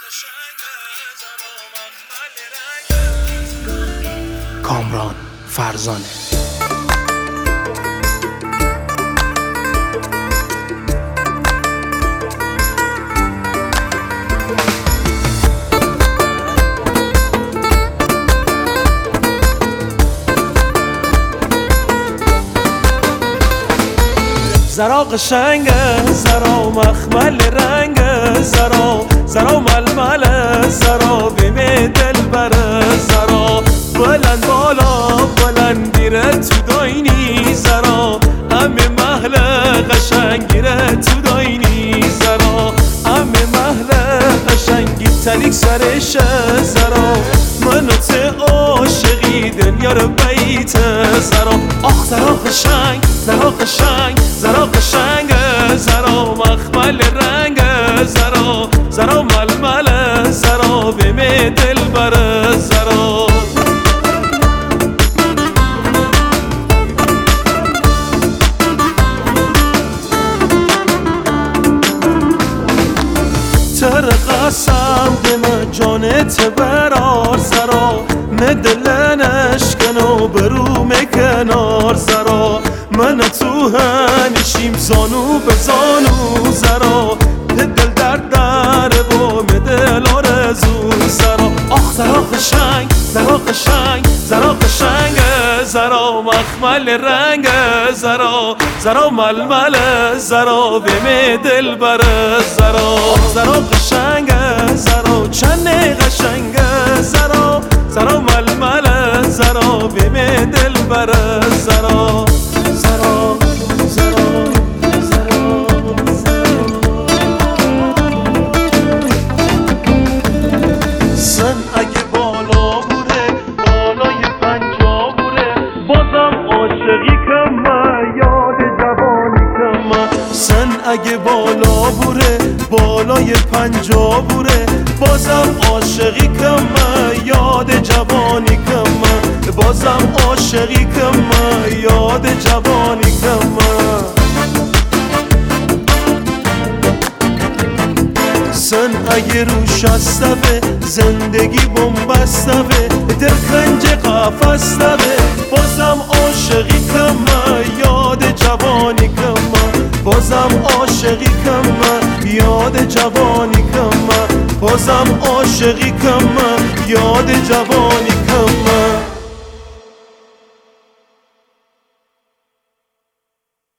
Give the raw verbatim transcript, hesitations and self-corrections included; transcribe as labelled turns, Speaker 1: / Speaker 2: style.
Speaker 1: کامران فرزانه.
Speaker 2: زرا قشنگه، زرا مخمل رنگه، زرا زرا ململ، زرا بیم دل بره، زرا بلند بالا بلند گیره تو داینی، زرا همه محل قشنگیره تو داینی، زرا همه محل قشنگی تلیک سرشه، زرا منو ته عاشقی دنیا رو بیته، زرا آخ زرا قشنگ، زرا قشنگ، زرا قشنگه، زرا مخمل رنگه، زرا زرا ململه، زرا بیم دل بره، زرا تر قسم دم جانت برار، زرا ندلنش کنو برو مکنار، زرا من تو هنشیم زانو به زانو، زرا دل در در با دل آرزو، زرا آخ زرا قشنگ، زرا قشنگ، زرا قشنگه، زرا مخمل رنگه، زرا زرا ململه، زرا بیم دل بره، زرا زرا قشنگه، زرا چند قشنگه، زرا زرا ململه، زرا بیم دل بره، زرا زرا زرا زرا سن اگه بالا بوره بالای پنجا بوره، بازم عاشقی کمه یاد جوانی کمه، سن اگه بالا بوره بالای پنجا بوره، بازم عاشقی کمه یاد جوانی کمه، بازم عاشقی کمه یاد جوانی کمه. سن اگه روش استوه زندگی بومبستوه، در کنج قفستوه، بازم عاشقی کمه یاد جوانی کمه، بازم عاشقی کمه یاد جوانی کمه، بازم عاشقی کمه یاد جوانی کمه.